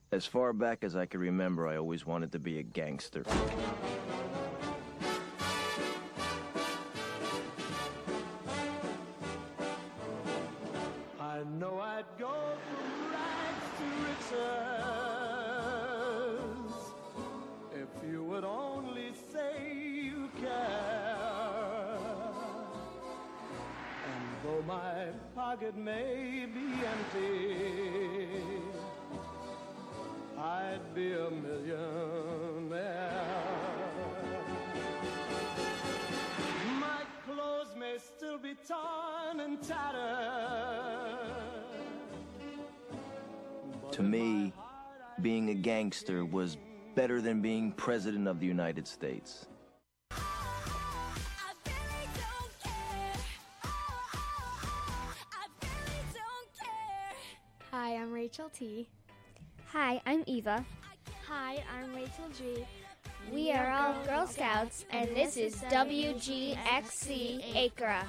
As far back as I can remember, I always wanted to be a gangster. I know I'd go from rags to riches if you would only say you care. And though my pocket may be empty, I'd be a millionaire. My clothes may still be torn and tattered. To me, being a gangster was better than being president of the United States. Hi, I'm Rachel T. Hi, I'm Eva. Hi, I'm Rachel G. We are all Girl Scouts, and this is WGXC Acra.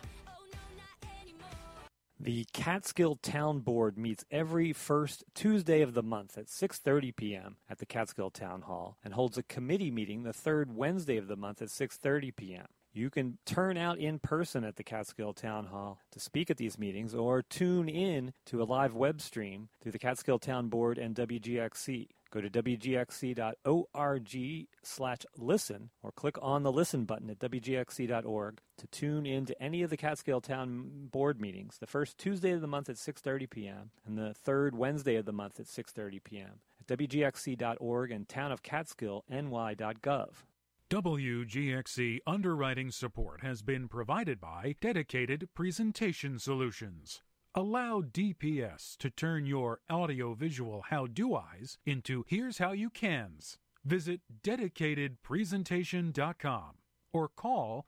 The Catskill Town Board meets every first Tuesday of the month at 6:30 p.m. at the Catskill Town Hall and holds a committee meeting the third Wednesday of the month at 6:30 p.m. You can turn out in person at the Catskill Town Hall to speak at these meetings or tune in to a live web stream through the Catskill Town Board and WGXC. Go to wgxc.org/listen or click on the listen button at wgxc.org to tune in to any of the Catskill Town Board meetings, the first Tuesday of the month at 6:30 p.m. and the third Wednesday of the month at 6:30 p.m. at wgxc.org and townofcatskillny.gov. WGXC underwriting support has been provided by Dedicated Presentation Solutions. Allow DPS to turn your audiovisual how-do-eyes into here's how you cans. Visit dedicatedpresentation.com or call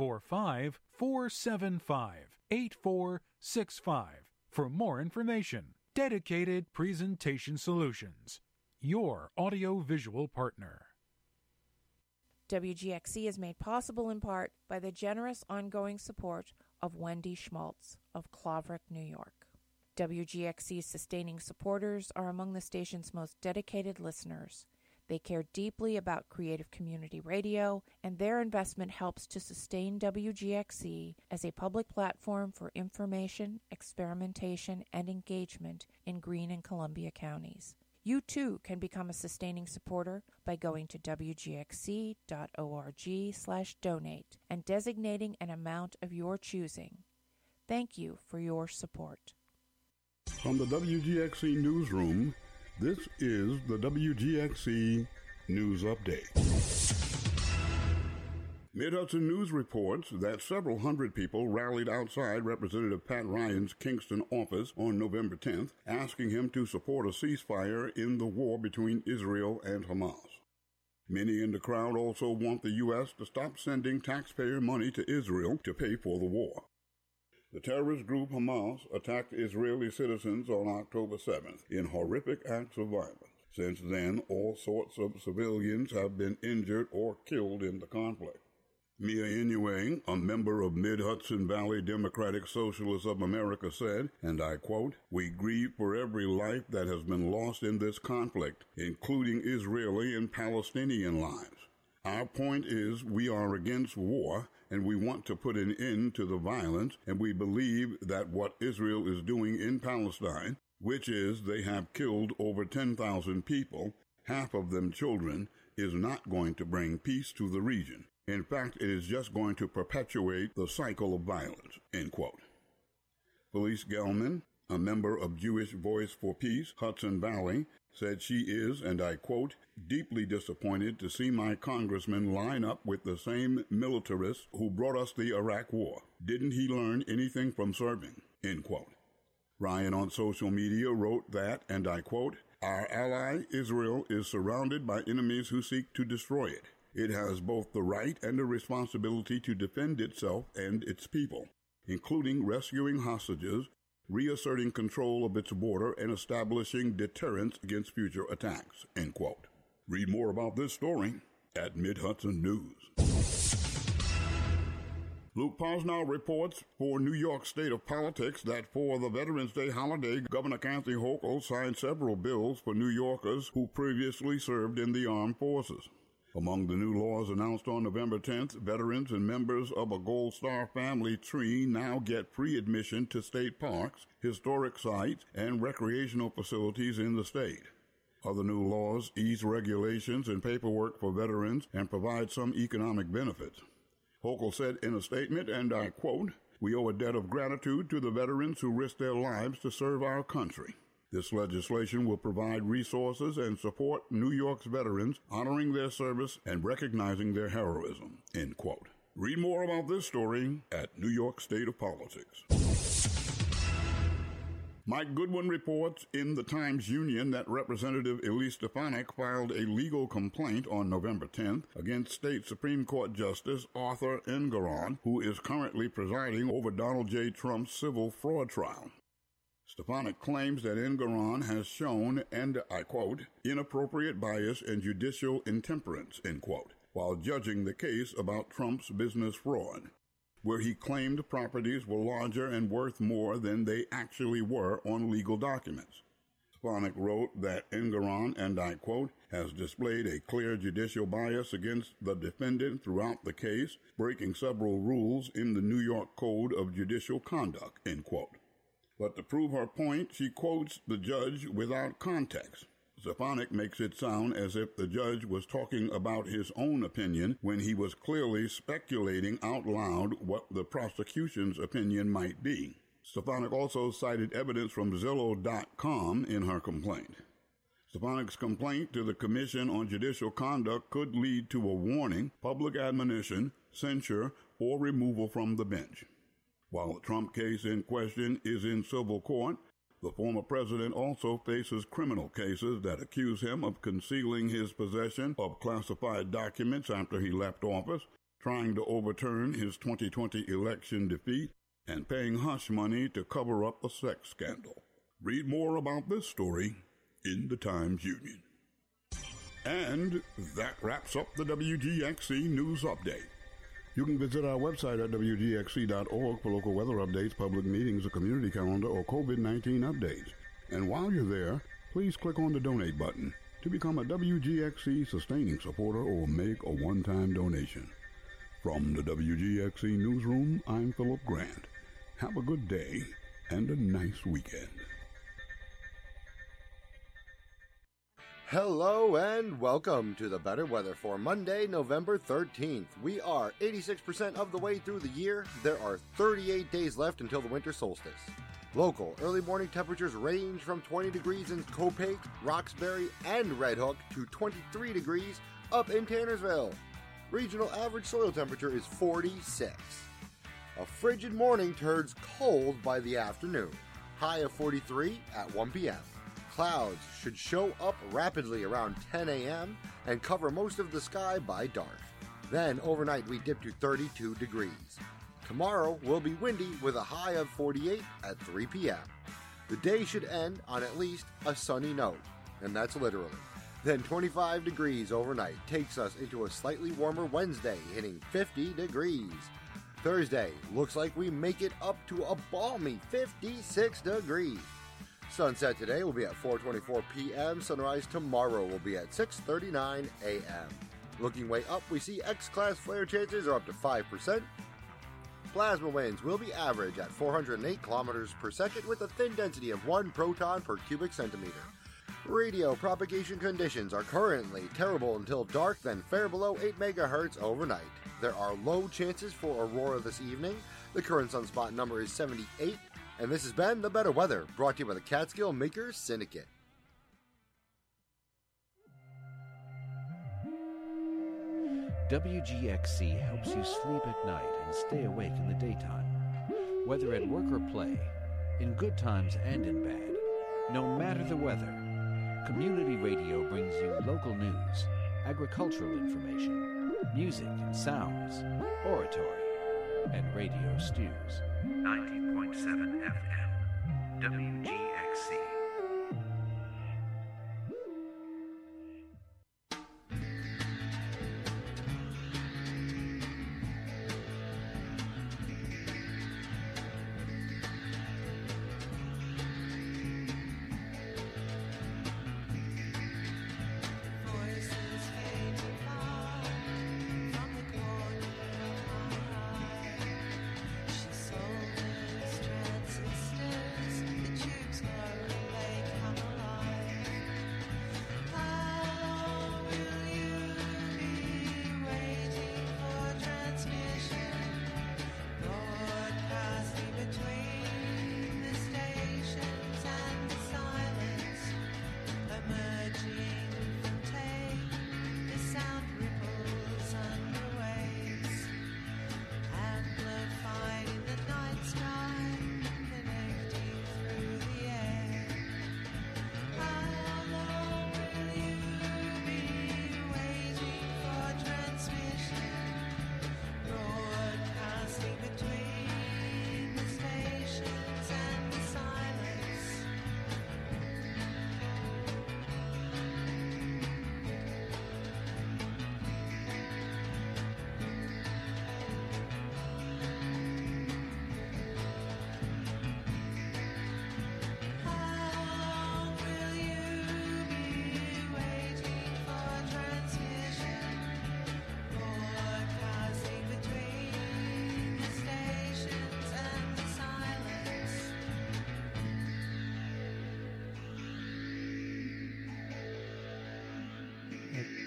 845-475-8465 for more information. Dedicated Presentation Solutions, your audiovisual partner. WGXC is made possible in part by the generous ongoing support of Wendy Schmaltz of Claverick, New York. WGXC's sustaining supporters are among the station's most dedicated listeners. They care deeply about creative community radio, and their investment helps to sustain WGXC as a public platform for information, experimentation, and engagement in Greene and Columbia counties. You too can become a sustaining supporter by going to wgxc.org/donate and designating an amount of your choosing. Thank you for your support. From the WGXC Newsroom, this is the WGXC News Update. Mid-Hudson News reports that several hundred people rallied outside Representative Pat Ryan's Kingston office on November 10th, asking him to support a ceasefire in the war between Israel and Hamas. Many in the crowd also want the U.S. to stop sending taxpayer money to Israel to pay for the war. The terrorist group Hamas attacked Israeli citizens on October 7th in horrific acts of violence. Since then, all sorts of civilians have been injured or killed in the conflict. Mia Inoue, a member of Mid-Hudson Valley Democratic Socialists of America, said, and I quote, "We grieve for every life that has been lost in this conflict, including Israeli and Palestinian lives. Our point is we are against war, and we want to put an end to the violence, and we believe that what Israel is doing in Palestine, which is they have killed over 10,000 people, half of them children, is not going to bring peace to the region. In fact, it is just going to perpetuate the cycle of violence," end quote. Felice Gelman, a member of Jewish Voice for Peace, Hudson Valley, said she is, and I quote, "deeply disappointed to see my congressman line up with the same militarists who brought us the Iraq War. Didn't he learn anything from serving?" End quote. Ryan on social media wrote that, and I quote, "Our ally Israel is surrounded by enemies who seek to destroy it. It has both the right and the responsibility to defend itself and its people, including rescuing hostages, reasserting control of its border, and establishing deterrence against future attacks," end quote. Read more about this story at Mid-Hudson News. Luke Posnow reports for New York State of Politics that for the Veterans Day holiday, Governor Kathy Hochul signed several bills for New Yorkers who previously served in the armed forces. Among the new laws announced on November 10th, veterans and members of a Gold Star family tree now get free admission to state parks, historic sites, and recreational facilities in the state. Other new laws ease regulations and paperwork for veterans and provide some economic benefits. Hochul said in a statement, and I quote, "We owe a debt of gratitude to the veterans who risked their lives to serve our country. This legislation will provide resources and support New York's veterans, honoring their service and recognizing their heroism," end quote. Read more about this story at New York State of Politics. Mike Goodwin reports in the Times-Union that Representative Elise Stefanik filed a legal complaint on November 10th against State Supreme Court Justice Arthur Engoron, who is currently presiding over Donald J. Trump's civil fraud trial. Stefanik claims that Engoron has shown, and I quote, "inappropriate bias and judicial intemperance," end quote, while judging the case about Trump's business fraud, where he claimed properties were larger and worth more than they actually were on legal documents. Stefanik wrote that Engoron, and I quote, "has displayed a clear judicial bias against the defendant throughout the case, breaking several rules in the New York Code of Judicial Conduct," end quote. But to prove her point, she quotes the judge without context. Stefanik makes it sound as if the judge was talking about his own opinion when he was clearly speculating out loud what the prosecution's opinion might be. Stefanik also cited evidence from Zillow.com in her complaint. Stefanik's complaint to the Commission on Judicial Conduct could lead to a warning, public admonition, censure, or removal from the bench. While the Trump case in question is in civil court, the former president also faces criminal cases that accuse him of concealing his possession of classified documents after he left office, trying to overturn his 2020 election defeat, and paying hush money to cover up a sex scandal. Read more about this story in the Times-Union. And that wraps up the WGXC News Update. You can visit our website at WGXC.org for local weather updates, public meetings, a community calendar, or COVID-19 updates. And while you're there, please click on the donate button to become a WGXC sustaining supporter or make a one-time donation. From the WGXC Newsroom, I'm Philip Grant. Have a good day and a nice weekend. Hello and welcome to the Better Weather for Monday, November 13th. We are 86% of the way through the year. There are 38 days left until the winter solstice. Local early morning temperatures range from 20 degrees in Copiague, Roxbury, and Red Hook to 23 degrees up in Tannersville. Regional average soil temperature is 46. A frigid morning turns cold by the afternoon. High of 43 at 1 p.m. Clouds should show up rapidly around 10 a.m. and cover most of the sky by dark. Then overnight we dip to 32 degrees. Tomorrow will be windy with a high of 48 at 3 p.m. The day should end on at least a sunny note, and that's literally. Then 25 degrees overnight takes us into a slightly warmer Wednesday, hitting 50 degrees. Thursday looks like we make it up to a balmy 56 degrees. Sunset today will be at 4:24 p.m. Sunrise tomorrow will be at 6:39 a.m. Looking way up, we see X-class flare chances are up to 5%. Plasma winds will be average at 408 kilometers per second with a thin density of 1 proton per cubic centimeter. Radio propagation conditions are currently terrible until dark, then fair below 8 megahertz overnight. There are low chances for aurora this evening. The current sunspot number is 78. And this has been The Better Weather, brought to you by the Catskill Makers Syndicate. WGXC helps you sleep at night and stay awake in the daytime. Whether at work or play, in good times and in bad, no matter the weather, community radio brings you local news, agricultural information, music and sounds, oratory, and radio stews. 90.7 FM, WGXC.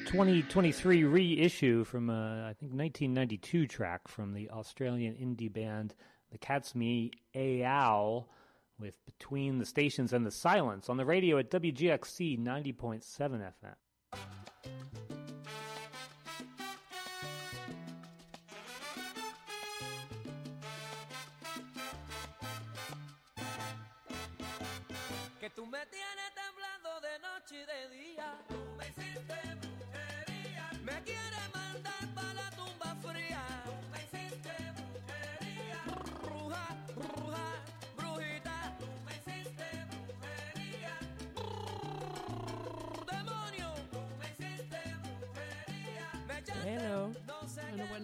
2023 reissue from I think 1992 track from the Australian indie band The Cat's Me Ow with Between the Stations and the Silence on the radio at WGXC 90.7 FM. Que tú me tienes temblando de noche y de día. Tú me hiciste brujería. Me quieres mandar para la tumba fría. Tú me hiciste brujería. Bruja, bruja, brujita. Tú me hiciste brujería. Demonio. Tú me hiciste brujería. Me echaste. No sé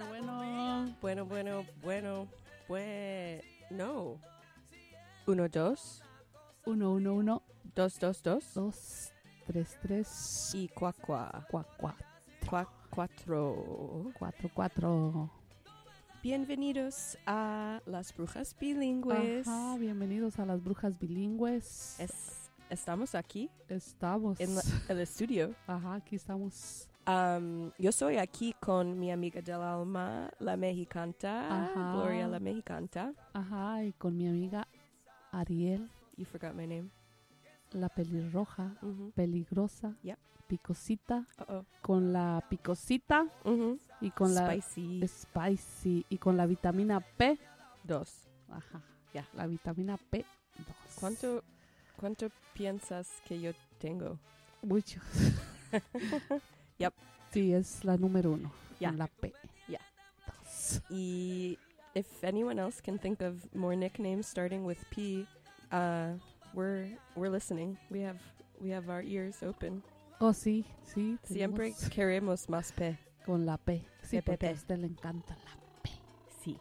Bueno. 1, 2. 1, 1, 1. 2, 2, 2. 2, 3, 3. Y cuacua. 4. 4. Bienvenidos a Las Brujas Bilingües. Ajá, bienvenidos a Las Brujas Bilingües. Estamos aquí. Estamos. En el estudio. Ajá, aquí estamos. Yo soy aquí con mi amiga del alma, la mexicanta. Ajá. Gloria la mexicanta. Ajá, y con mi amiga Ariel. You forgot my name. La pelirroja, Mm-hmm. peligrosa, Yep. picosita, Uh-oh. con la picosita Mm-hmm. y con Spicy. la spicy y con la vitamina P2. 2. Ajá, Ya. la vitamina P2. ¿Cuánto piensas que yo tengo? Mucho. Yep. Sí, es la número 1. Yeah. Con la P. Yeah. 2. If anyone else can think of more nicknames starting with P, we're listening. We have our ears open. Oh, sí. Siempre tenemos queremos más P. con la P. Sí, P, P, porque P. a usted le encanta la P. Sí.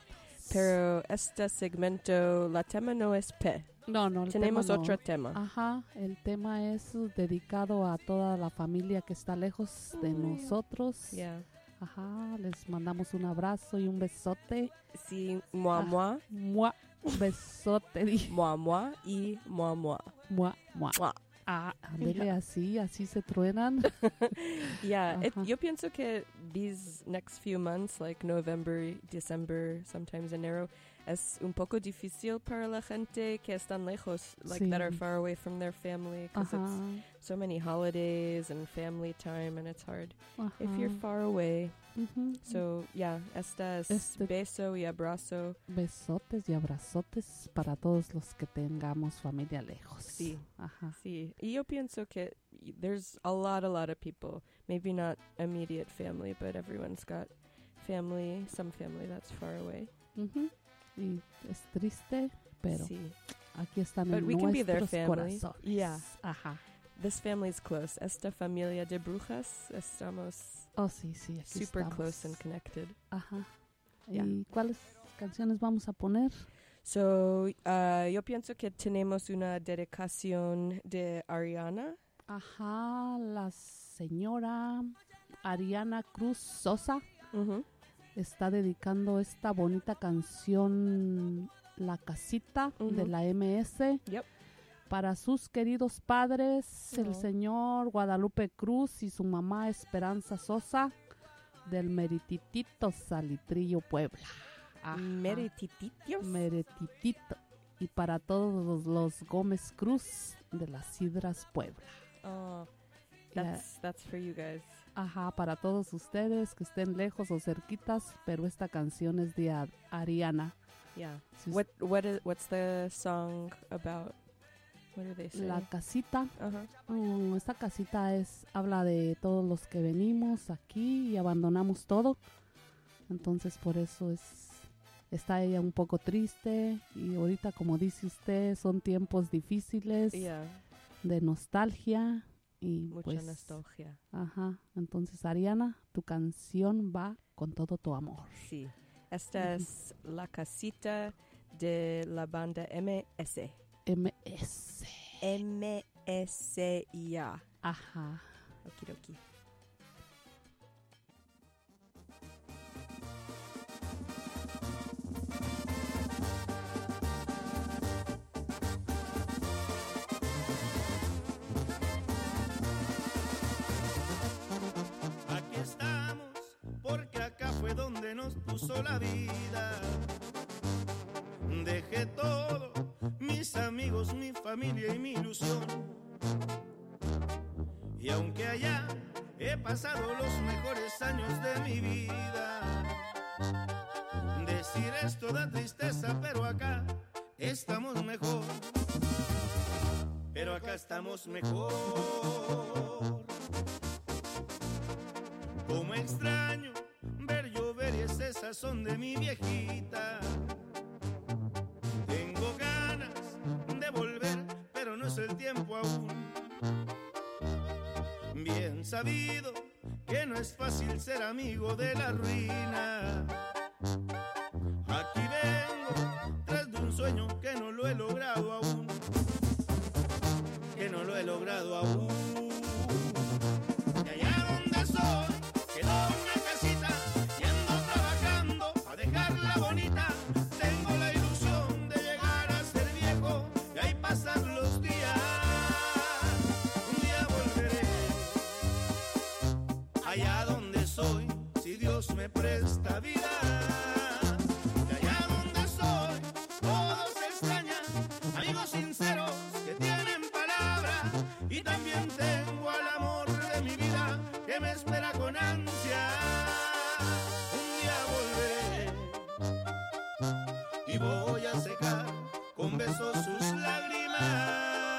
Pero este segmento, la tema no es P. No, el Tenemos tema no. otro tema. Ajá, el tema es dedicado a toda la familia que está lejos de nosotros. Yeah. Ajá, les mandamos un abrazo y un besote. Sí, moi, moi. Mua, un besote. Moi y moi. Mua. Mua. Ah, ándele así se truenan. Yeah, Ajá. yo pienso que these next few months, like November, December, sometimes enero, es un poco difícil para la gente que están lejos, like Sí. that are far away from their family, because Ajá, it's so many holidays and family time, and it's hard if you're ajá. far away. Ujú. So, yeah, esta es beso y abrazo. Besotes y abrazotes para todos los que tengamos familia lejos. Sí. Ajá. Sí, y yo pienso que there's a lot of people, maybe not immediate family, but everyone's got some family that's far away. Ujú. Y es triste, pero Sí. aquí están But en we can be their nuestros family. corazones. Yeah. Ajá. This family's close. Esta familia de brujas estamos Oh, sí, aquí super estamos. close and connected. Ajá. Yeah. ¿Y cuáles canciones vamos a poner? So, yo pienso que tenemos una dedicación de Ariana. Ajá, la señora Ariana Cruz Sosa Mm-hmm. está dedicando esta bonita canción La Casita de la MS. Yep. Para sus queridos padres, el Oh. señor Guadalupe Cruz y su mamá Esperanza Sosa del Merititito Salitrillo, Puebla. Ajá. Meritititos. Merititito. Y para todos los Gómez Cruz de las Sidras, Puebla. Oh, Yeah. that's for you guys. Ajá, para todos ustedes que estén lejos o cerquitas, pero esta canción es de Ariana. Yeah. Si What's the song about? What do they say? La casita. Uh-huh. Esta casita habla de todos los que venimos aquí y abandonamos todo. Entonces por eso está ella un poco triste. Y ahorita, como dice usted, son tiempos difíciles, Yeah. de nostalgia. Y Mucha pues, nostalgia. Ajá. Entonces, Ariana, tu canción va con todo tu amor. Sí. Esta es La Casita de la banda MS. MS. MS, ya. Ajá. Okidoki. pasado la vida. Dejé todo, mis amigos, mi familia y mi ilusión. Y aunque allá he pasado los mejores años de mi vida, decir esto da tristeza, pero acá estamos mejor. Pero acá estamos mejor. Como extraño ver llover y ese sazón de mi viejita. Tengo ganas de volver, pero no es el tiempo aún. Bien sabido que no es fácil ser amigo de la ruina. Aquí vengo tras de un sueño que no lo he logrado aún. Que no lo he logrado aún. Y allá donde soy quedó una casita y ando trabajando a dejarla bonita. Tengo la ilusión de llegar a ser viejo y ahí pasar los días. Un día volveré allá donde soy, si Dios me presta vida. De allá donde soy, todos se extrañan, amigos sinceros que tienen palabra. Y también tengo al amor de mi vida que me espera con ansia. Un día volveré y voy a secar con besos sus lágrimas.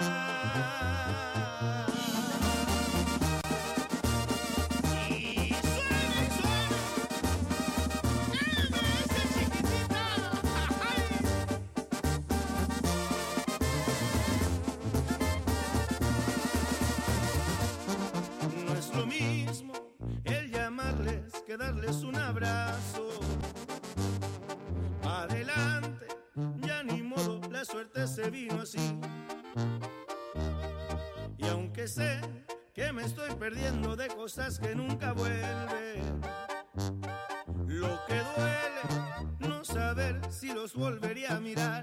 Que darles un abrazo. Adelante, ya ni modo, la suerte se vino así. Y aunque sé que me estoy perdiendo de cosas que nunca vuelven, lo que duele no saber si los volvería a mirar,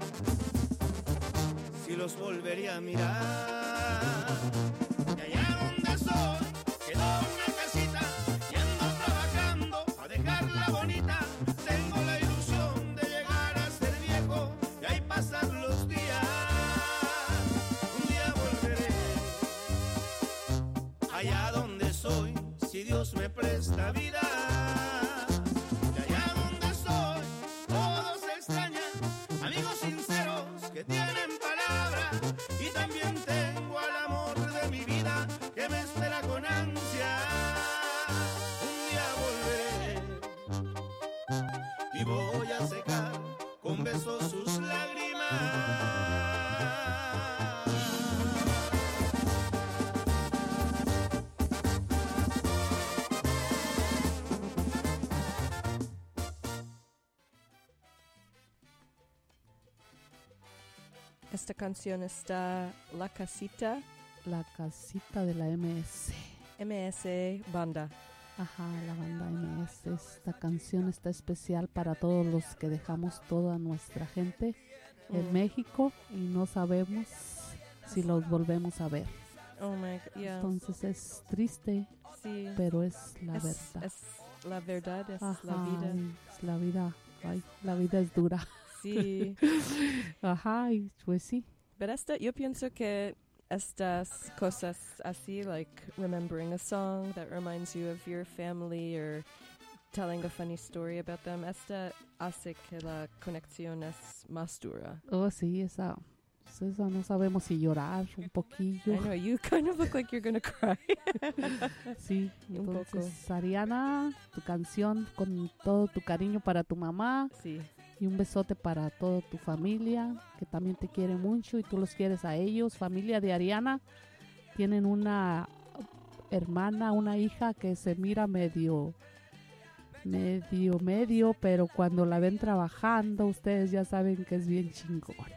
si los volvería a mirar. Y allá donde soy quedó una casita y ando trabajando a dejarla bonita. Tengo la ilusión de llegar a ser viejo y ahí pasar los días. Un día volveré allá donde soy, si Dios me presta vida. De allá donde soy, todos se extrañan, amigos sinceros que tienen palabra. Y también tengo al amor de mi vida que me espera con ansia. Un día volveré y voy a secar con besos sus lágrimas. Esta canción está La Casita. La Casita de la MS. MS Banda. Ajá, la banda MS. Esta canción está especial para todos los que dejamos toda nuestra gente en México y no sabemos si los volvemos a ver. Oh my God, yeah. Entonces es triste, sí, pero es la verdad. Es la verdad, es Ajá, la vida. Es la vida. Ay, la vida es dura. Sí. Ajá, y pues sí. Pero yo pienso que estas cosas así, like remembering a song that reminds you of your family or telling a funny story about them, esta hace que la conexión es más dura. Oh, sí, esa no sabemos si llorar un poquillo. I know, you kind of look like you're gonna cry. Sí, un poco. entonces, Ariana, tu canción con todo tu cariño para tu mamá. Sí. Y un besote para toda tu familia, que también te quiere mucho y tú los quieres a ellos. Familia de Ariana, tienen una hermana, una hija que se mira medio, pero cuando la ven trabajando, ustedes ya saben que es bien chingona.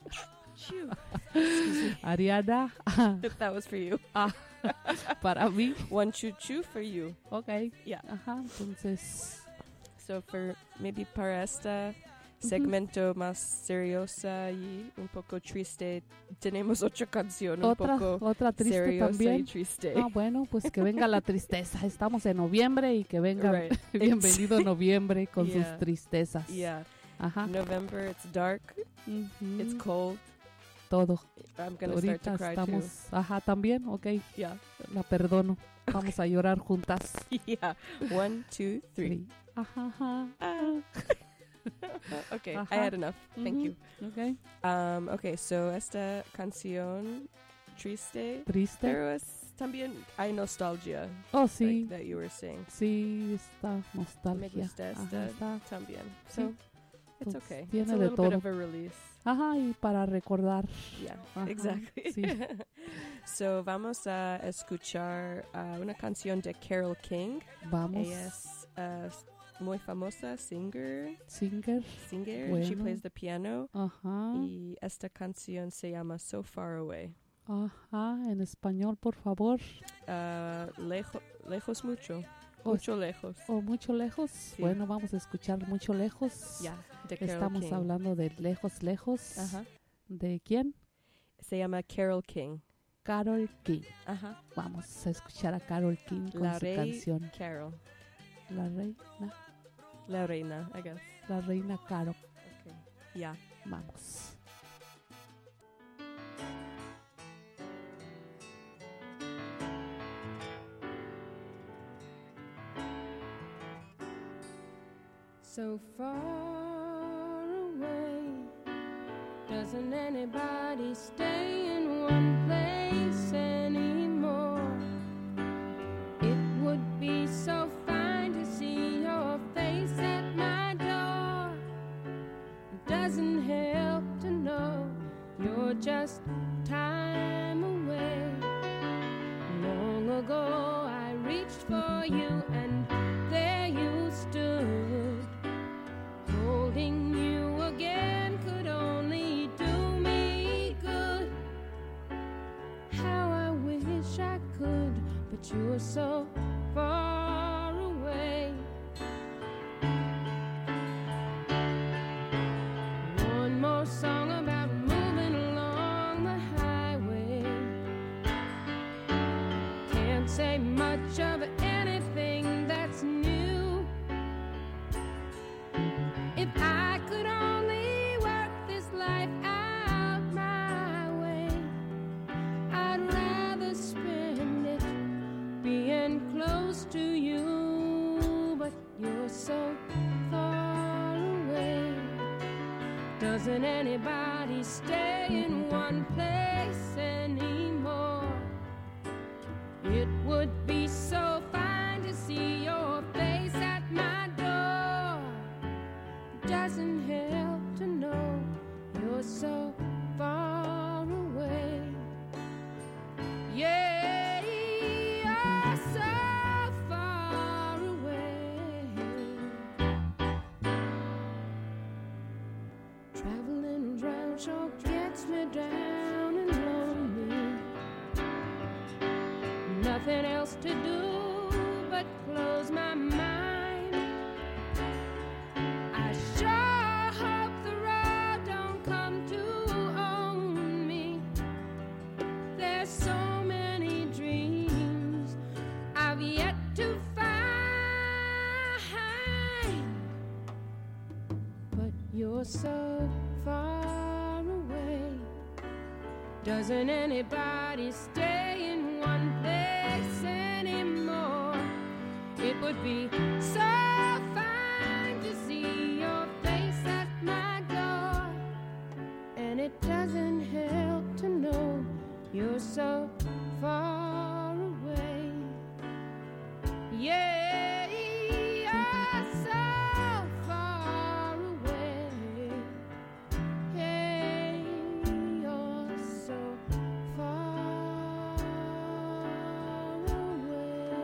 Ariana. That was for you. Para mí. One choo-choo for you. Okay. Yeah. Ajá, entonces... So for maybe para esta segmento más seriosa y un poco triste. Tenemos otra canción otra triste seriosa también. Y triste. Bueno, pues que venga la tristeza. Estamos en noviembre y que venga bienvenido noviembre con sus tristezas. Yeah. Ajá. November, it's dark, it's cold. Todo. I'm gonna Ahorita start to cry estamos, too. Ajá, también, okay. Yeah. La perdono. Vamos a llorar juntas. Yeah. 1, 2, 3. Ajá. Okay, Ajá. I had enough. Thank you. Okay. Okay, so esta canción triste. Triste. Pero es también hay nostalgia. Oh, sí. Like that you were saying. Sí, está nostalgia. Me gusta esta está. también. Sí. So it's Pues okay. Tiene It's a de little todo. bit of a release. Ajá, y para recordar. Yeah, Ajá, exactly. Sí. So vamos a escuchar una canción de Carole King. Vamos. Ella es muy famosa singer. Bueno. She plays the piano. Ajá. Y esta canción se llama So Far Away. Ajá, en español, por favor. Lejos mucho. Mucho lejos. Mucho lejos. Sí. Bueno, vamos a escuchar Mucho lejos. Yeah, de Carole Estamos King. hablando de lejos. Ajá. ¿De quién? Se llama Carole King. Carole King. Ajá. Vamos a escuchar a Carole King con La su Rey canción. Carol. La reina. La reina, I guess. La reina Carol. Okay. Yeah. Vamos. So far away, doesn't anybody stay in one place anymore? It would be so fine to see your face at my door. It doesn't help to know you're just time away. Long ago I reached for you and there you stood. Holding you again could only do me good. How I wish I could, but you're so far away. One more song about moving along the highway. Can't say much of anything that's new. If I could only work this life out my way, I'd rather spend it being close to you, but you're so far away. Doesn't anybody stay in one place anymore? It would be so fine to see your face at my door. Doesn't help to know you're so far away. Yeah, you're so far away. Traveling around sure gets me down and lonely. Nothing else to do but close my mind. I sure hope the road don't come to own me. There's so many dreams I've yet to find, but you're so far away. Doesn't anybody stay in one place anymore? It would be so fine to see your face at my door. And it doesn't help to know you're so far away. Yeah, you're so far away. Hey, you're so far away.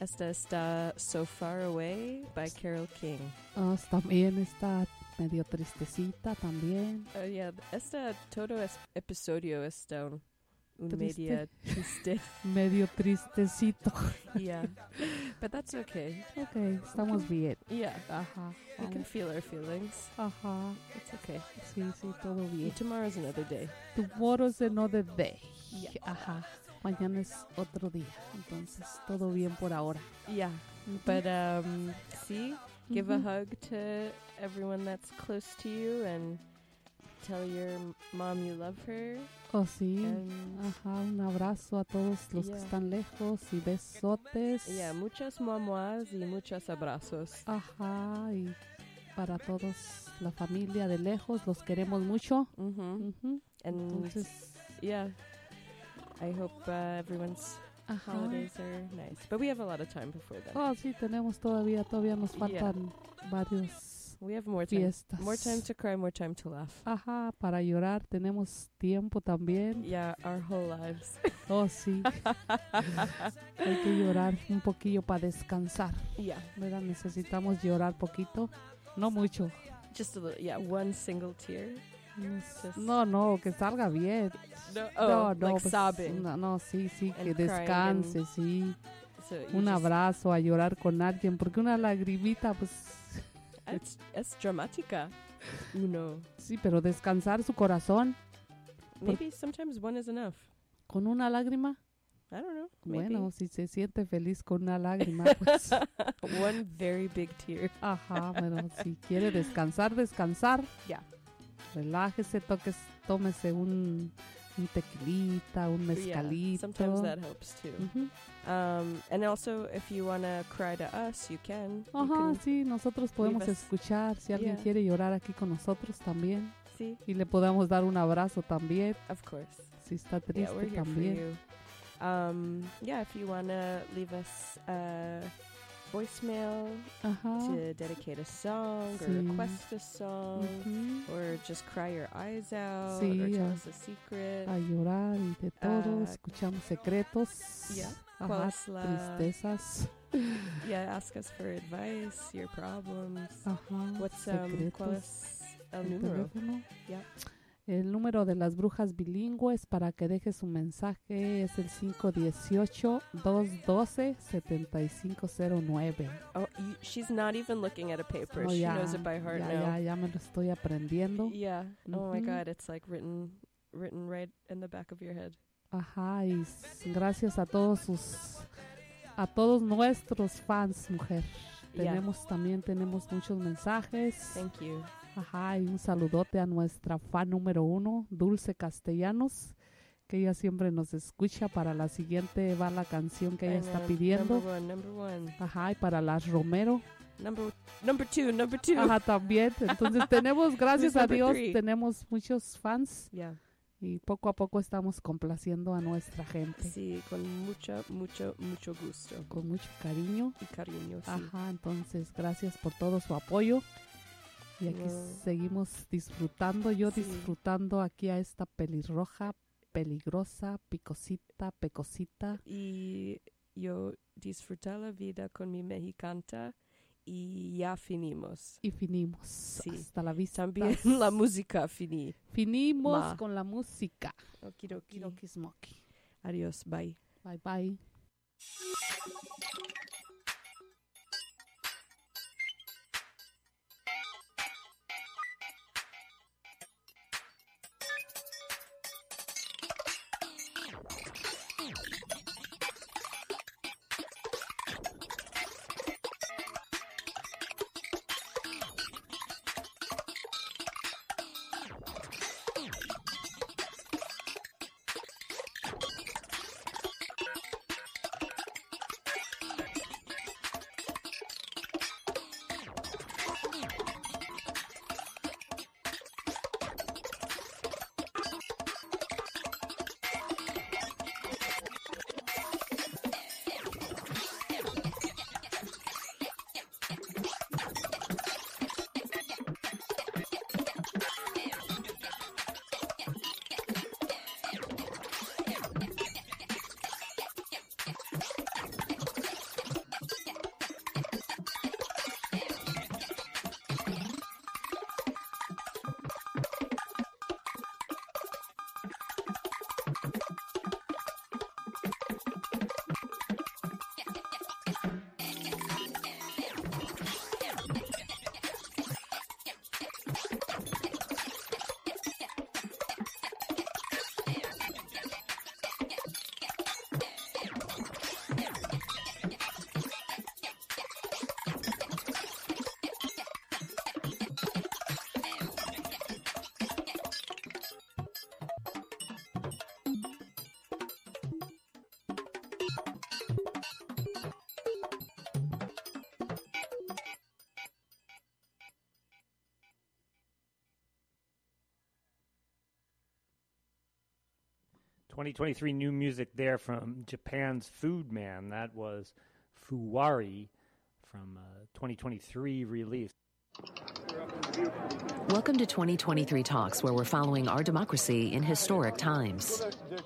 Esta está So Far Away by Carole King. También está medio tristecita también. Yeah, todo episodio está un Triste. media triste. Medio tristecito. Yeah, but that's okay. Okay, estamos bien. Yeah, Ajá. we can feel our feelings. Ajá. It's okay. Sí, todo bien. And tomorrow's another day. Tomorrow's another day. Yeah. Ajá. Mañana es otro día. Entonces, todo bien por ahora. Yeah, but see, give a hug to everyone that's close to you and tell your mom you love her. Oh, sí. And Ajá, un abrazo a todos los que están lejos y besotes. Yeah, muchos muamuas y muchos abrazos. Ajá, y para todos, la familia de lejos, los queremos mucho. And Entonces, yeah, I hope everyone's holidays are nice. But we have a lot of time before then. oh, sí, tenemos todavía nos faltan varios We have more time. fiestas. More time to cry, more time to laugh. Ajá, para llorar tenemos tiempo también. Yeah, our whole lives. Oh, sí. Hay que llorar un poquillo para descansar. Yeah. ¿Verdad? Necesitamos llorar poquito. No mucho. Just a little, yeah, one single tear. Just- No, que salga bien. No, like pues, sobbing. No, sí, que And descanse, crying sí. So you Un just- abrazo, a llorar con alguien, porque una lagrimita, pues, Es dramática. Uno. sí, pero descansar su corazón Maybe sometimes one is enough. con una lágrima. I don't know. Maybe. Bueno, si se siente feliz con una lágrima, pues, One very big tear. ajá, pero si quiere descansar, Yeah. relájese, tómese un tequilita, un mezcalito. Sometimes that helps too. Ujú. And also, if you want to cry to us, you can. You Ajá, can- sí, nosotros podemos leave us- escuchar si alguien Yeah. quiere llorar aquí con nosotros también. Sí. Y le podamos dar un abrazo también, Of course. si está Yeah, triste we're here también. for you. Yeah, if you want to leave us a voicemail Ajá. to dedicate a song or Sí. request a song Ujú. or just cry your eyes out Sí, or tell a- us a secret. A llorar y de todo, Ah, escuchamos secretos, yeah. ajá, ¿Cuál es la- tristezas, Yeah, ask us for advice, your problems. ajá, What's secretos. ¿Cuál es el el número? teléfono. Yeah. El número de las brujas bilingües para que deje su mensaje es el 518-212-7509. Oh, she's not even looking at a paper. Oh, She ya, knows it by heart ya, now. ya me lo estoy aprendiendo. Yeah. Oh my Ujú. God, it's like written right in the back of your head. Ajá, y gracias a todos nuestros fans, mujer. Yeah. Tenemos muchos mensajes. Thank you. Ajá, y un saludote a nuestra fan número 1, Dulce Castellanos, que ella siempre nos escucha. Para la siguiente va la canción que ella está pidiendo. Number one. Ajá, y para las Romero. Number two. Ajá, también. Entonces tenemos, gracias Who's a number Dios, 3? tenemos muchos fans. Yeah. Y poco a poco estamos complaciendo a nuestra gente. Sí, con mucho gusto. Con mucho cariño. Y cariño, sí. Ajá, entonces gracias por todo su apoyo. Y aquí seguimos disfrutando, disfrutando aquí a esta pelirroja, peligrosa, pecosita. Y yo disfruté la vida con mi mexicanta y ya finimos. Y finimos. Sí. Hasta la vista. También la música Finimos Ma. con la música. Okidoki. Okidoki smoky. Adiós, bye. Bye bye. 2023 new music there from Japan's Food Man. That was Fuwari from 2023 release. Welcome to 2023 Talks, where we're following our democracy in historic times.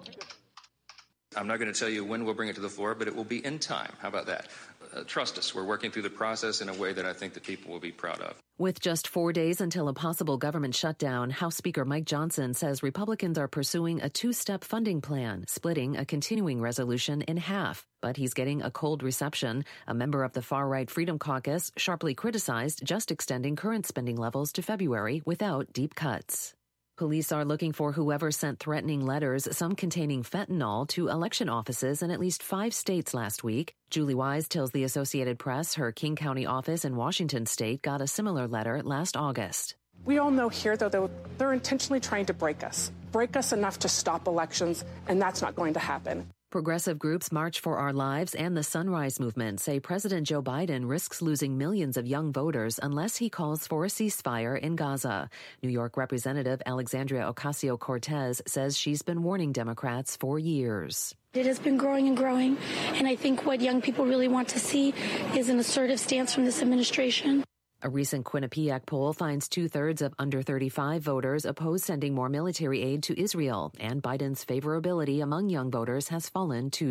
I'm not going to tell you when we'll bring it to the floor, but it will be in time. How about that? Trust us. We're working through the process in a way that I think the people will be proud of. With just 4 days until a possible government shutdown, House Speaker Mike Johnson says Republicans are pursuing a two-step funding plan, splitting a continuing resolution in half. But he's getting a cold reception. A member of the far-right Freedom Caucus sharply criticized just extending current spending levels to February without deep cuts. Police are looking for whoever sent threatening letters, some containing fentanyl, to election offices in at least 5 states last week. Julie Wise tells the Associated Press her King County office in Washington state got a similar letter last August. We all know here, though, they're intentionally trying to break us enough to stop elections, and that's not going to happen. Progressive groups March for Our Lives and the Sunrise Movement say President Joe Biden risks losing millions of young voters unless he calls for a ceasefire in Gaza. New York Representative Alexandria Ocasio-Cortez says she's been warning Democrats for years. It has been growing and growing, and I think what young people really want to see is an assertive stance from this administration. A recent Quinnipiac poll finds 2/3 of under 35 voters oppose sending more military aid to Israel, and Biden's favorability among young voters has fallen to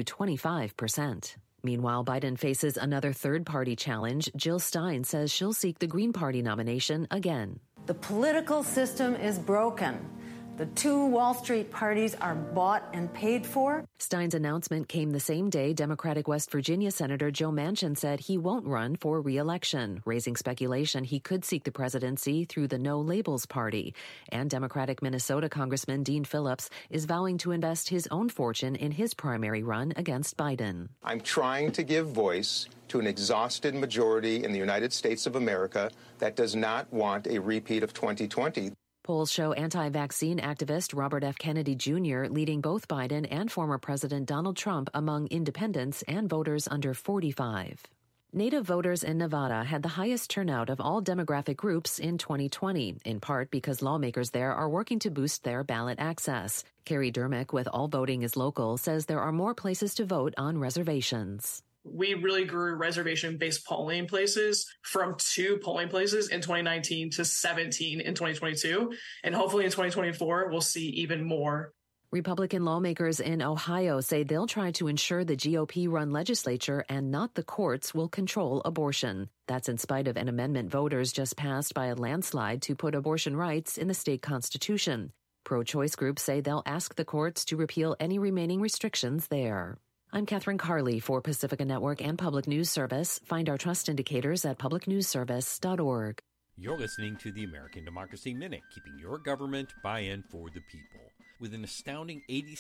25%. Meanwhile, Biden faces another third-party challenge. Jill Stein says she'll seek the Green Party nomination again. The political system is broken. The 2 Wall Street parties are bought and paid for. Stein's announcement came the same day Democratic West Virginia Senator Joe Manchin said he won't run for re-election, raising speculation he could seek the presidency through the No Labels Party. And Democratic Minnesota Congressman Dean Phillips is vowing to invest his own fortune in his primary run against Biden. I'm trying to give voice to an exhausted majority in the United States of America that does not want a repeat of 2020. Polls show anti-vaccine activist Robert F. Kennedy Jr. leading both Biden and former President Donald Trump among independents and voters under 45. Native voters in Nevada had the highest turnout of all demographic groups in 2020, in part because lawmakers there are working to boost their ballot access. Carrie Dermick with All Voting is Local says there are more places to vote on reservations. We really grew reservation-based polling places from 2 polling places in 2019 to 17 in 2022. And hopefully in 2024, we'll see even more. Republican lawmakers in Ohio say they'll try to ensure the GOP-run legislature and not the courts will control abortion. That's in spite of an amendment voters just passed by a landslide to put abortion rights in the state constitution. Pro-choice groups say they'll ask the courts to repeal any remaining restrictions there. I'm Catherine Carley for Pacifica Network and Public News Service. Find our trust indicators at publicnewsservice.org. You're listening to the American Democracy Minute, keeping your government buy-in for the people. With an astounding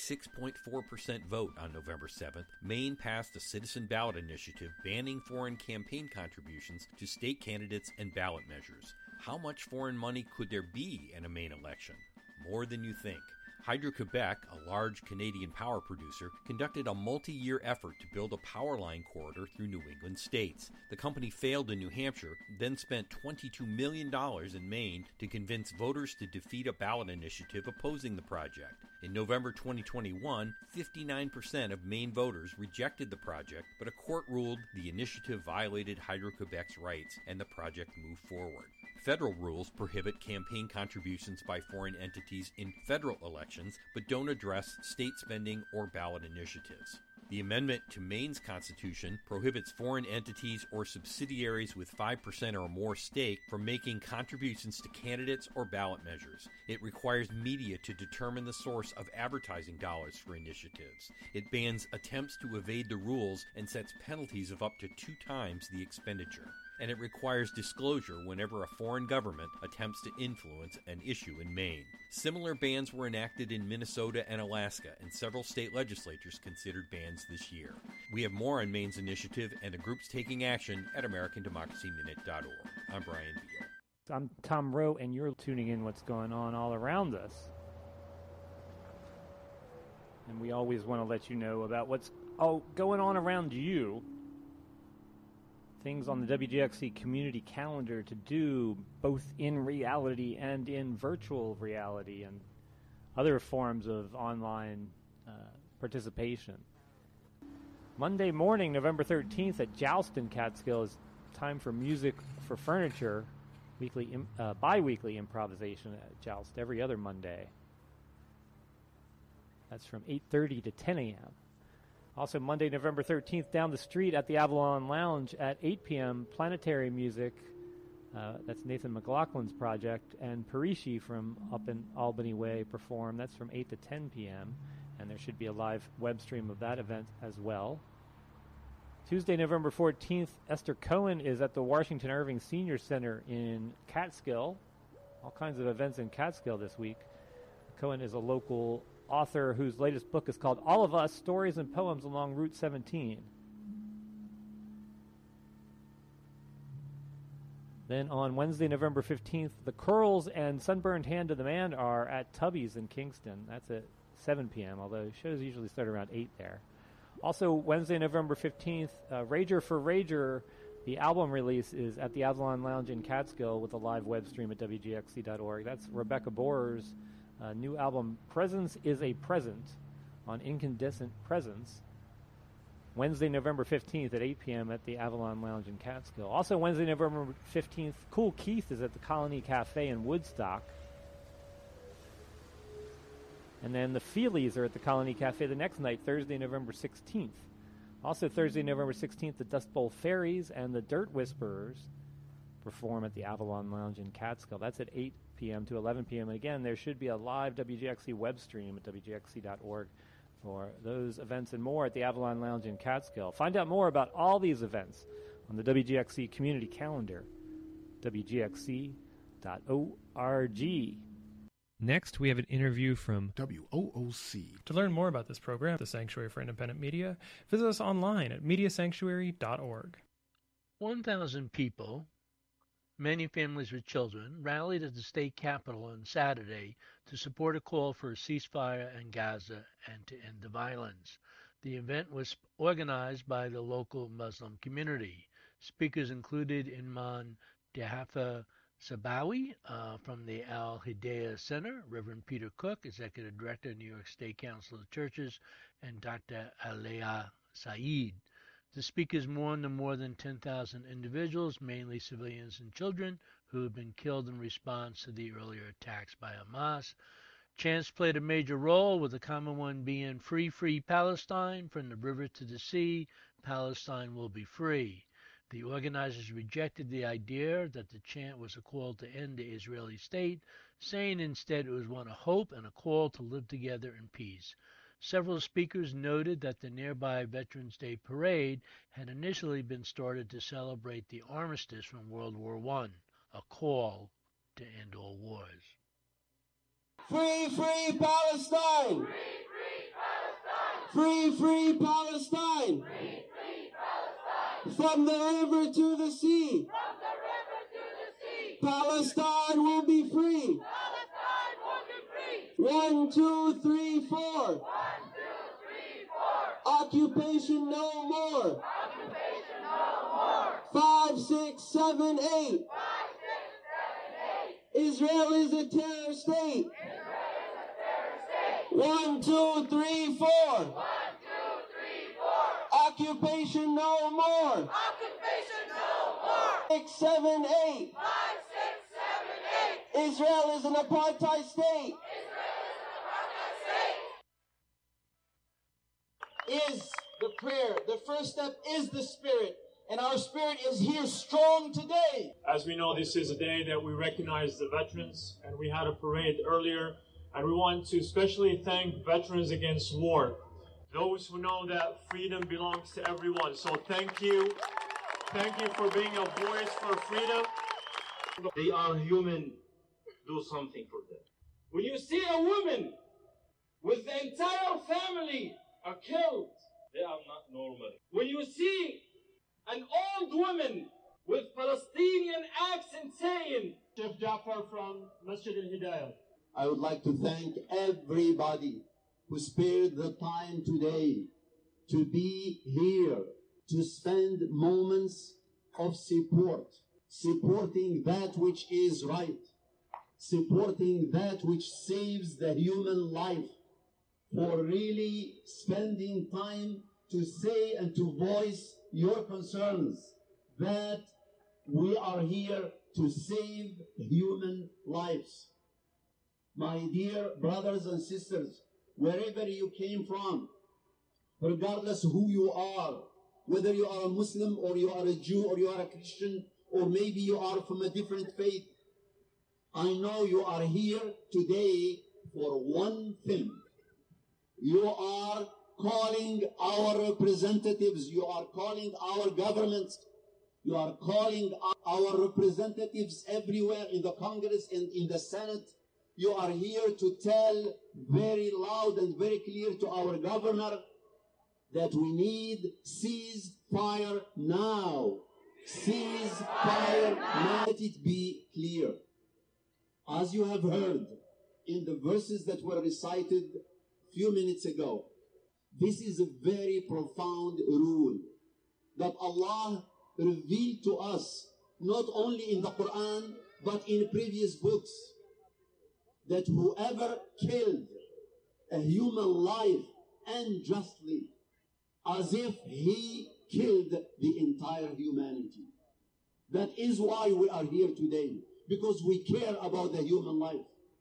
86.4% vote on November 7th, Maine passed a citizen ballot initiative banning foreign campaign contributions to state candidates and ballot measures. How much foreign money could there be in a Maine election? More than you think. Hydro-Quebec, a large Canadian power producer, conducted a multi-year effort to build a power line corridor through New England states. The company failed in New Hampshire, then spent $22 million in Maine to convince voters to defeat a ballot initiative opposing the project. In November 2021, 59% of Maine voters rejected the project, but a court ruled the initiative violated Hydro-Quebec's rights and the project moved forward. Federal rules prohibit campaign contributions by foreign entities in federal elections, but don't address state spending or ballot initiatives. The amendment to Maine's constitution prohibits foreign entities or subsidiaries with 5% or more stake from making contributions to candidates or ballot measures. It requires media to determine the source of advertising dollars for initiatives. It bans attempts to evade the rules and sets penalties of up to 2 times the expenditure. And it requires disclosure whenever a foreign government attempts to influence an issue in Maine. Similar bans were enacted in Minnesota and Alaska, and several state legislatures considered bans this year. We have more on Maine's initiative and the groups taking action at AmericanDemocracyMinute.org. I'm Brian Beal. I'm Tom Rowe, and you're tuning in what's going on all around us. And we always want to let you know about what's going on around you. Things on the WGXC community calendar to do, both in reality and in virtual reality, and other forms of online participation. Monday morning, November 13th at Joust in Catskill is time for Music for Furniture, bi-weekly improvisation at Joust every other Monday. That's from 8:30 to 10 a.m. Also Monday, November 13th, down the street at the Avalon Lounge at 8 p.m., Planetary Music. That's Nathan McLaughlin's project, and Parishi from up in Albany Way perform. That's from 8 to 10 p.m., and there should be a live web stream of that event as well. Tuesday, November 14th, Esther Cohen is at the Washington Irving Senior Center in Catskill. All kinds of events in Catskill this week. Cohen is a local author whose latest book is called All of Us, Stories and Poems Along Route 17. Then on Wednesday, November 15th, the Curls and Sunburned Hand of the Man are at Tubby's in Kingston. That's at 7 p.m., although shows usually start around 8 there. Also, Wednesday, November 15th, Rager for Rager, the album release is at the Avalon Lounge in Catskill with a live web stream at WGXC.org. That's Rebecca Borer's new album, Presence is a Present, on Incandescent Presence. Wednesday, November 15th at 8 p.m. at the Avalon Lounge in Catskill. Also Wednesday, November 15th, Cool Keith is at the Colony Cafe in Woodstock. And then the Feelies are at the Colony Cafe the next night, Thursday, November 16th. Also Thursday, November 16th, the Dust Bowl Fairies and the Dirt Whisperers perform at the Avalon Lounge in Catskill. That's at 8 p.m. to 11 p.m. And again, there should be a live WGXC web stream at WGXC.org for those events and more at the Avalon Lounge in Catskill. Find out more about all these events on the WGXC community calendar, WGXC.org. Next, we have an interview from WOOC. To learn more about this program, the Sanctuary for Independent Media, visit us online at mediasanctuary.org. 1,000 people, many families with children, rallied at the state capitol on Saturday to support a call for a ceasefire in Gaza and to end the violence. The event was organized by the local Muslim community. Speakers included Imam Dahafa Sabawi from the Al-Hidayah Center, Reverend Peter Cook, Executive Director, New York State Council of Churches, and Dr. Alea Saeed. The speakers mourned the more than 10,000 individuals, mainly civilians and children, who have been killed in response to the earlier attacks by Hamas. Chants played a major role, with the common one being Free, Free Palestine, from the river to the sea, Palestine will be free. The organizers rejected the idea that the chant was a call to end the Israeli state, saying instead it was one of hope and a call to live together in peace. Several speakers noted that the nearby Veterans Day parade had initially been started to celebrate the armistice from World War I, a call to end all wars. Free, free Palestine! Free, free Palestine! Free, free Palestine! From the river to the sea! From the river to the sea! Palestine will be free! Palestine will be free! 1, 2, 3, 4! 1, 2, 3, 4! Occupation no more! Occupation no more! 5, 6, 7, 8! 5, 6, 7, 8! Israel is a terror state! 1, 2, 3, 4! 1, 2, 3, 4! Occupation no more! Occupation no more! 6, 7, 8! 5, 6, 7, 8! Israel is an apartheid state! Is the prayer. The first step is the spirit. And our spirit is here strong today. As we know, this is a day that we recognize the veterans, and we had a parade earlier, and we want to especially thank Veterans Against War, those who know that freedom belongs to everyone. So thank you. Thank you for being a voice for freedom. They are human. Do something for them. When you see a woman with the entire family are killed, they are not normal. When you see an old woman with Palestinian accent saying, Sheikh Jafar from Masjid al-Hidayah. I would like to thank everybody who spared the time today to be here, to spend moments of support, supporting that which is right, supporting that which saves the human life, for really spending time to say and to voice your concerns, that we are here to save human lives. My dear brothers and sisters, wherever you came from, regardless who you are, whether you are a Muslim or you are a Jew or you are a Christian or maybe you are from a different faith, I know you are here today for one thing. You are calling our representatives, you are calling our governments, you are calling our representatives everywhere in the Congress and in the Senate. You are here to tell very loud and very clear to our governor that we need ceasefire now. Ceasefire now. Let it be clear. As you have heard in the verses that were recited a few minutes ago, this is a very profound rule that Allah revealed to us, not only in the Quran, but in previous books, that whoever killed a human life unjustly, as if he killed the entire humanity. That is why we are here today, because we care about the human life.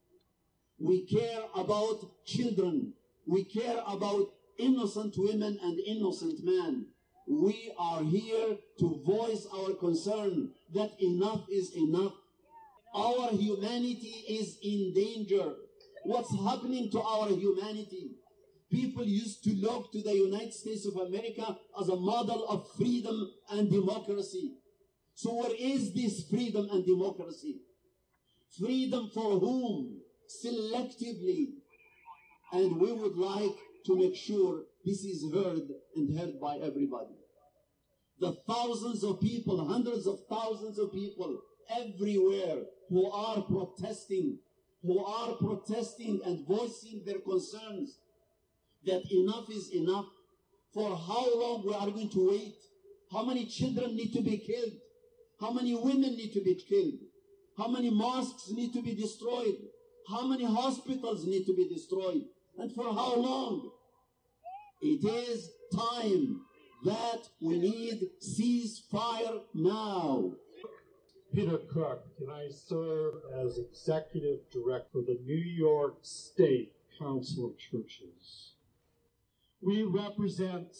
We care about children. We care about innocent women and innocent men. We are here to voice our concern that enough is enough. Our humanity is in danger. What's happening to our humanity? People used to look to the United States of America as a model of freedom and democracy. So where is this freedom and democracy? Freedom for whom? Selectively. And we would like to make sure this is heard and heard by everybody. The thousands of people, hundreds of thousands of people everywhere who are protesting and voicing their concerns that enough is enough. For how long we are going to wait? How many children need to be killed? How many women need to be killed? How many mosques need to be destroyed? How many hospitals need to be destroyed? And for how long? It is time that we need ceasefire now. Peter Cook, and I serve as Executive Director for the New York State Council of Churches. We represent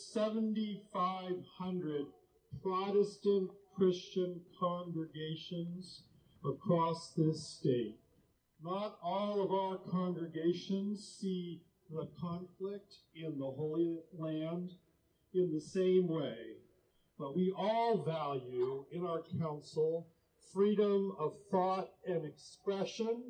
7,500 Protestant Christian congregations across this state. Not all of our congregations see the conflict in the Holy Land in the same way, but we all value in our council freedom of thought and expression,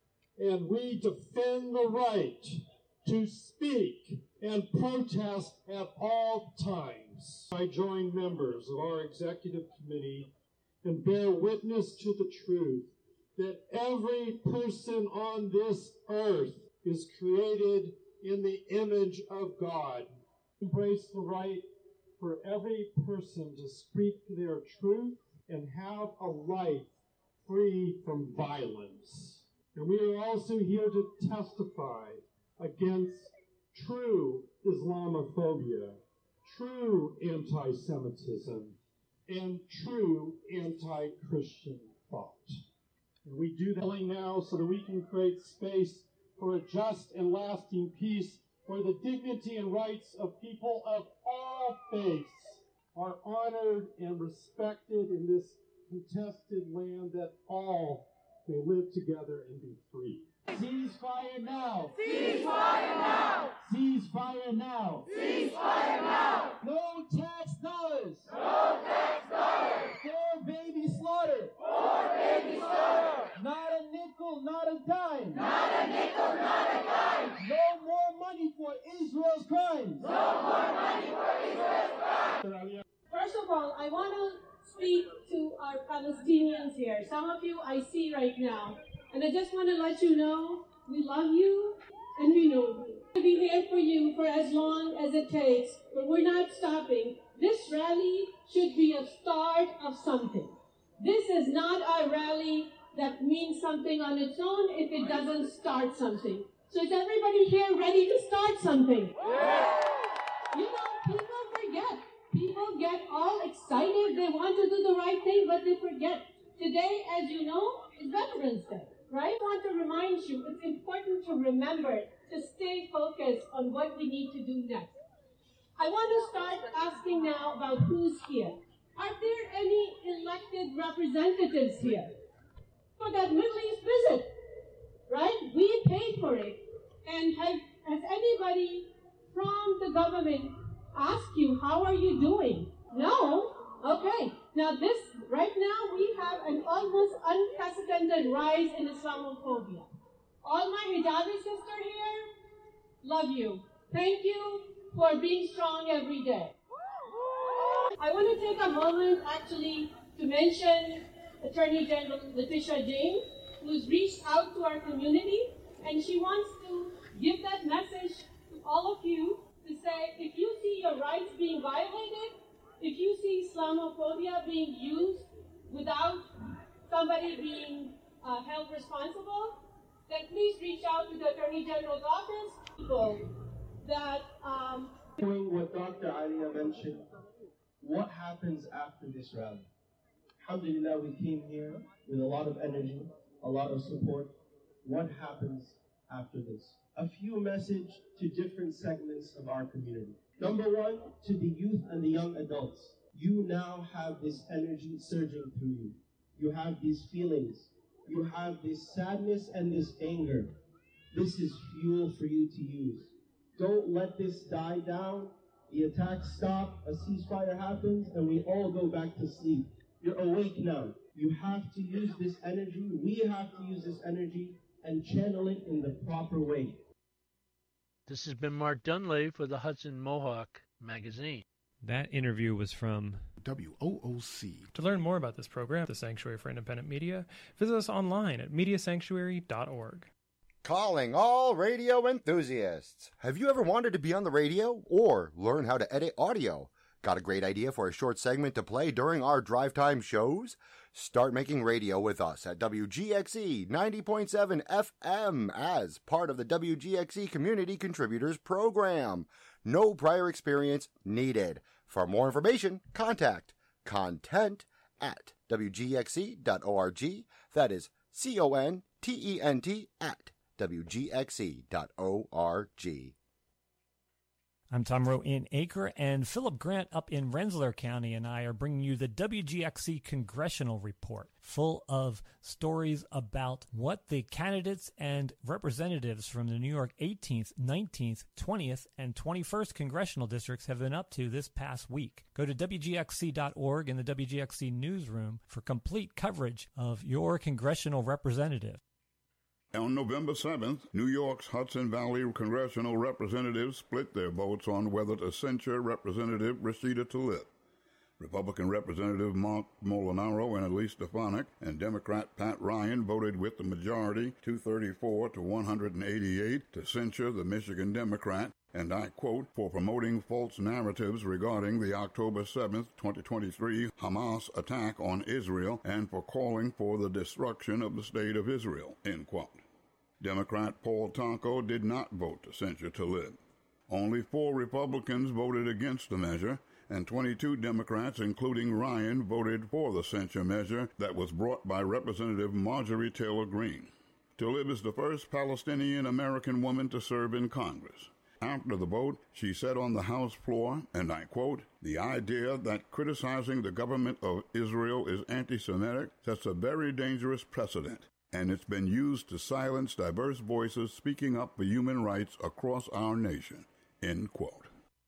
and we defend the right to speak and protest at all times. I join members of our executive committee and bear witness to the truth that every person on this earth is created in the image of God. Embrace the right for every person to speak their truth and have a life free from violence. And we are also here to testify against true Islamophobia, true anti-Semitism, and true anti-Christian thought. And we do that now so that we can create space for a just and lasting peace where the dignity and rights of people of all faiths are honored and respected in this contested land, that all may live together and be free. Ceasefire now! Ceasefire now! Ceasefire now! Ceasefire now! No tax dollars! No tax dollars! For baby slaughter! For baby slaughter! Not a nickel, not a dime! Not a nickel, not a dime! No more money for Israel's crimes! No more money for Israel's crimes! First of all, I want to speak to our Palestinians here. Some of you I see right now. And I just want to let you know, we love you and we know you. We'll be here for you for as long as it takes, but we're not stopping. This rally should be a start of something. This is not a rally that means something on its own if it doesn't start something. So is everybody here ready to start something? You know, people forget. People get all excited. They want to do the right thing, but they forget. Today, as you know, is Veterans Day, right? I want to remind you, it's important to remember to stay focused on what we need to do next. I want to start asking now about who's here. Are there any elected representatives here for that Middle East visit? Right? We paid for it. And has anybody from the government asked you, how are you doing? No? Okay. Now right now we have an almost unprecedented rise in Islamophobia. All my hijabi sisters here, love you. Thank you for being strong every day. I want to take a moment actually to mention Attorney General Letitia James, who's reached out to our community, and she wants to give that message to all of you to say, if you see your rights being violated, if you see Islamophobia being used without somebody being held responsible, then please reach out to the Attorney General's office. People that Doing what Dr. Alia mentioned, what happens after this rally? Alhamdulillah, we came here with a lot of energy, a lot of support. What happens after this? A few messages to different segments of our community. Number one, to the youth and the young adults. You now have this energy surging through you. You have these feelings. You have this sadness and this anger. This is fuel for you to use. Don't let this die down. The attacks stop, a ceasefire happens, and we all go back to sleep. You're awake now. You have to use this energy. We have to use this energy and channel it in the proper way. This has been Mark Dunley for the Hudson Mohawk Magazine. That interview was from WOOC. To learn more about this program, the Sanctuary for Independent Media, visit us online at mediasanctuary.org. Calling all radio enthusiasts. Have you ever wanted to be on the radio or learn how to edit audio? Got a great idea for a short segment to play during our drive time shows? Start making radio with us at WGXE 90.7 FM as part of the WGXE Community Contributors Program. No prior experience needed. For more information, contact content@wgxe.org. That is CONTENT at WGXE.org. I'm Tom Rowe in Acre, and Philip Grant up in Rensselaer County and I are bringing you the WGXE Congressional Report, full of stories about what the candidates and representatives from the New York 18th, 19th, 20th, and 21st Congressional Districts have been up to this past week. Go to WGXC.org and the WGXE Newsroom for complete coverage of your congressional representative. On November 7th, New York's Hudson Valley congressional representatives split their votes on whether to censure Representative Rashida Tlaib. Republican Representative Mark Molinaro and Elise Stefanik and Democrat Pat Ryan voted with the majority, 234 to 188, to censure the Michigan Democrat, and I quote, for promoting false narratives regarding the October 7th, 2023 Hamas attack on Israel and for calling for the destruction of the State of Israel, end quote. Democrat Paul Tonko did not vote to censure Tlaib. Only 4 Republicans voted against the measure, and 22 Democrats, including Ryan, voted for the censure measure that was brought by Representative Marjorie Taylor Greene. Tlaib is the first Palestinian-American woman to serve in Congress. After the vote, she said on the House floor, and I quote, the idea that criticizing the government of Israel is anti-Semitic sets a very dangerous precedent, and it's been used to silence diverse voices speaking up for human rights across our nation, end quote.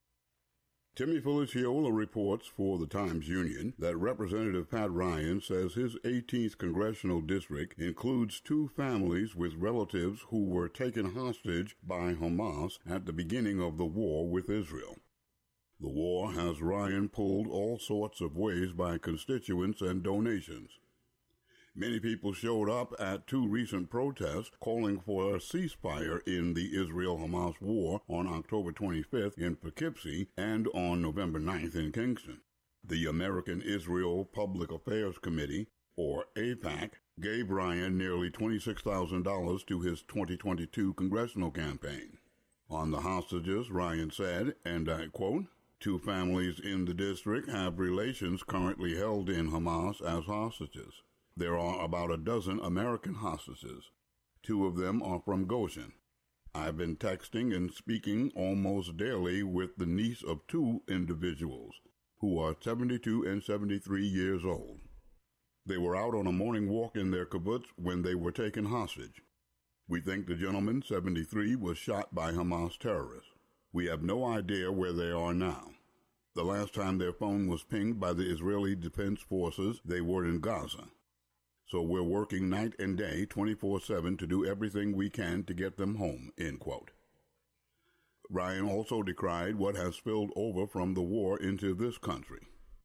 Timmy Feliciola reports for the Times-Union that Representative Pat Ryan says his 18th congressional district includes 2 families with relatives who were taken hostage by Hamas at the beginning of the war with Israel. The war has Ryan pulled all sorts of ways by constituents and donations. Many people showed up at 2 recent protests calling for a ceasefire in the Israel-Hamas war on October 25th in Poughkeepsie and on November 9th in Kingston. The American Israel Public Affairs Committee, or AIPAC, gave Ryan nearly $26,000 to his 2022 congressional campaign. On the hostages, Ryan said, and I quote, "Two families in the district have relations currently held in Hamas as hostages. There are about a dozen American hostages. 2 of them are from Goshen. I've been texting and speaking almost daily with the niece of 2 individuals who are 72 and 73 years old. They were out on a morning walk in their kibbutz when they were taken hostage. We think the gentleman, 73, was shot by Hamas terrorists. We have no idea where they are now. The last time their phone was pinged by the Israeli Defense Forces, they were in Gaza. So we're working night and day, 24/7, to do everything we can to get them home," end quote. Ryan also decried what has spilled over from the war into this country.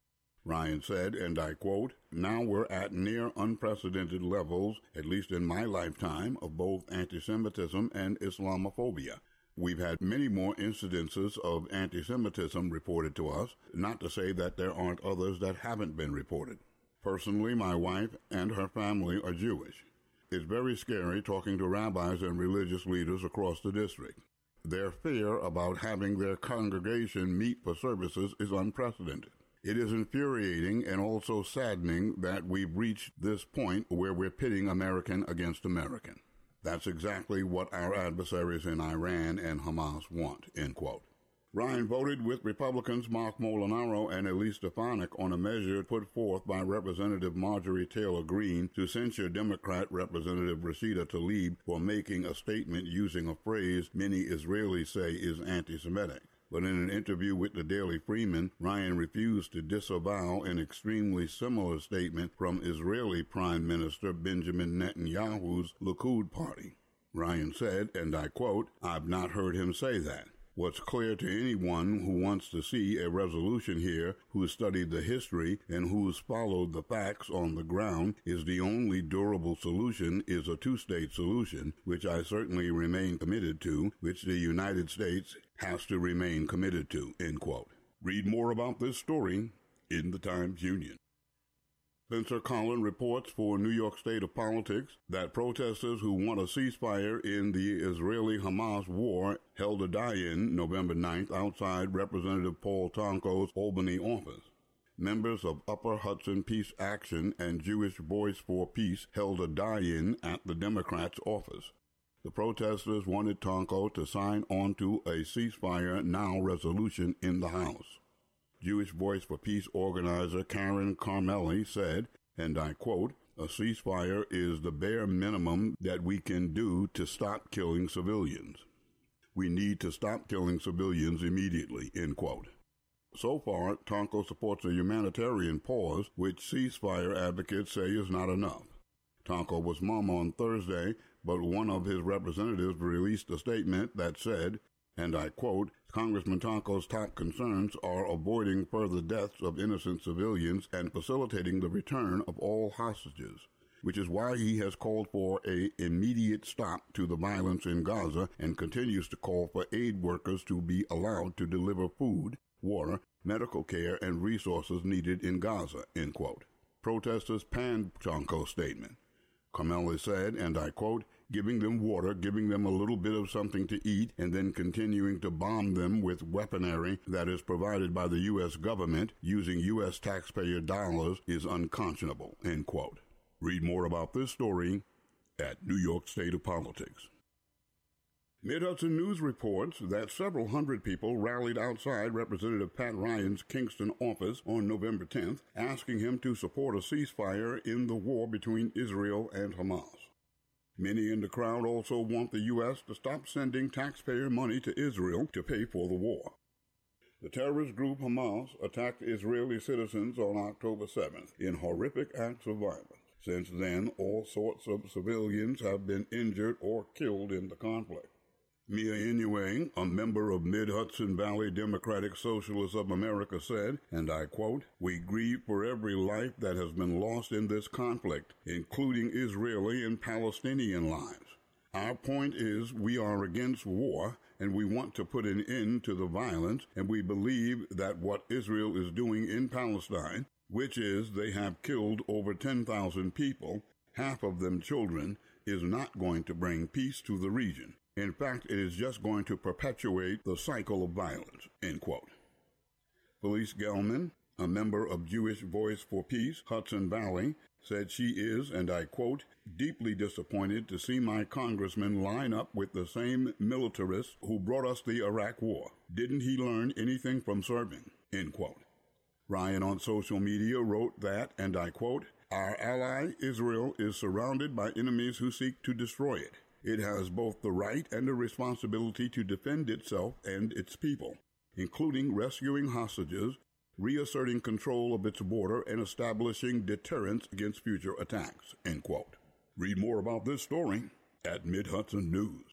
Ryan said, and I quote, "Now we're at near unprecedented levels, at least in my lifetime, of both anti-Semitism and Islamophobia. We've had many more incidences of anti-Semitism reported to us, not to say that there aren't others that haven't been reported. Personally, my wife and her family are Jewish. It's very scary talking to rabbis and religious leaders across the district. Their fear about having their congregation meet for services is unprecedented. It is infuriating and also saddening that we've reached this point where we're pitting American against American. That's exactly what our adversaries in Iran and Hamas want," end quote. Ryan voted with Republicans Mark Molinaro and Elise Stefanik on a measure put forth by Representative Marjorie Taylor Greene to censure Democrat Representative Rashida Tlaib for making a statement using a phrase many Israelis say is anti-Semitic. But in an interview with the Daily Freeman, Ryan refused to disavow an extremely similar statement from Israeli Prime Minister Benjamin Netanyahu's Likud party. Ryan said, and I quote, "I've not heard him say that. What's clear to anyone who wants to see a resolution here, who's studied the history, and who's followed the facts on the ground, is the only durable solution is a 2-state solution, which I certainly remain committed to, which the United States has to remain committed to," end quote. Read more about this story in the Times-Union. Spencer Collin reports for New York State of Politics that protesters who want a ceasefire in the Israeli-Hamas war held a die-in November 9th outside Representative Paul Tonko's Albany office. Members of Upper Hudson Peace Action and Jewish Voice for Peace held a die-in at the Democrats' office. The protesters wanted Tonko to sign on to a ceasefire now resolution in the House. Jewish Voice for Peace organizer Karen Carmelli said, and I quote, "A ceasefire is the bare minimum that we can do to stop killing civilians. We need to stop killing civilians immediately," end quote. So far, Tonko supports a humanitarian pause, which ceasefire advocates say is not enough. Tonko was mum on Thursday, but one of his representatives released a statement that said, and I quote, "Congressman Tonko's top concerns are avoiding further deaths of innocent civilians and facilitating the return of all hostages, which is why he has called for an immediate stop to the violence in Gaza and continues to call for aid workers to be allowed to deliver food, water, medical care, and resources needed in Gaza," end quote. Protesters panned Tonko's statement. Carmelli said, and I quote, "Giving them water, giving them a little bit of something to eat, and then continuing to bomb them with weaponry that is provided by the U.S. government using U.S. taxpayer dollars is unconscionable," end quote. Read more about this story at New York State of Politics. Mid-Hudson News reports that several hundred people rallied outside Representative Pat Ryan's Kingston office on November 10th, asking him to support a ceasefire in the war between Israel and Hamas. Many in the crowd also want the U.S. to stop sending taxpayer money to Israel to pay for the war. The terrorist group Hamas attacked Israeli citizens on October 7th in horrific acts of violence. Since then, all sorts of civilians have been injured or killed in the conflict. Mia Inoue, a member of Mid-Hudson Valley Democratic Socialists of America, said, and I quote, "We grieve for every life that has been lost in this conflict, including Israeli and Palestinian lives. Our point is we are against war, and we want to put an end to the violence, and we believe that what Israel is doing in Palestine, which is they have killed over 10,000 people, half of them children, is not going to bring peace to the region. In fact, it is just going to perpetuate the cycle of violence, end quote. Felice Gelman, a member of Jewish Voice for Peace, Hudson Valley, said she is, and I quote, deeply disappointed to see my congressman line up with the same militarists who brought us the Iraq War. Didn't he learn anything from serving, end quote. Ryan on social media wrote that, and I quote, our ally Israel is surrounded by enemies who seek to destroy it. It has both the right and the responsibility to defend itself and its people, including rescuing hostages, reasserting control of its border, and establishing deterrence against future attacks, end quote. Read more about this story at Mid-Hudson News.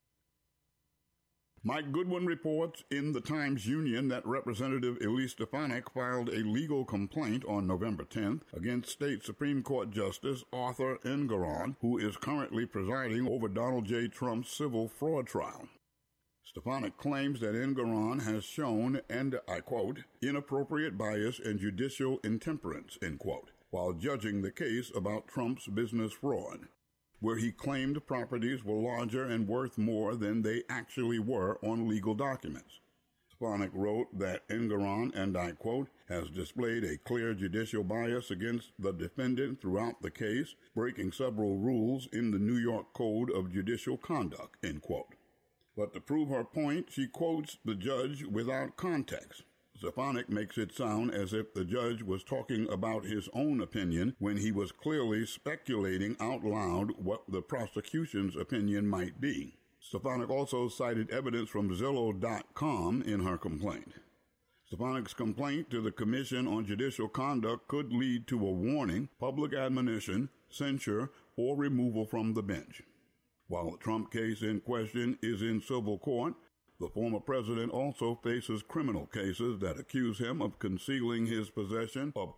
Mike Goodwin reports in the Times-Union that Representative Elise Stefanik filed a legal complaint on November 10th against State Supreme Court Justice Arthur Engoron, who is currently presiding over Donald J. Trump's civil fraud trial. Stefanik claims that Engoron has shown, and I quote, inappropriate bias and judicial intemperance, end quote, while judging the case about Trump's business fraud, where he claimed properties were larger and worth more than they actually were on legal documents. Stefanik wrote that Engoron, and I quote, has displayed a clear judicial bias against the defendant throughout the case, breaking several rules in the New York Code of Judicial Conduct, end quote. But to prove her point, she quotes the judge without context. Stefanik makes it sound as if the judge was talking about his own opinion when he was clearly speculating out loud what the prosecution's opinion might be. Stefanik also cited evidence from Zillow.com in her complaint. Stefanik's complaint to the Commission on Judicial Conduct could lead to a warning, public admonition, censure, or removal from the bench. While the Trump case in question is in civil court, the former president also faces criminal cases that accuse him of concealing his possession of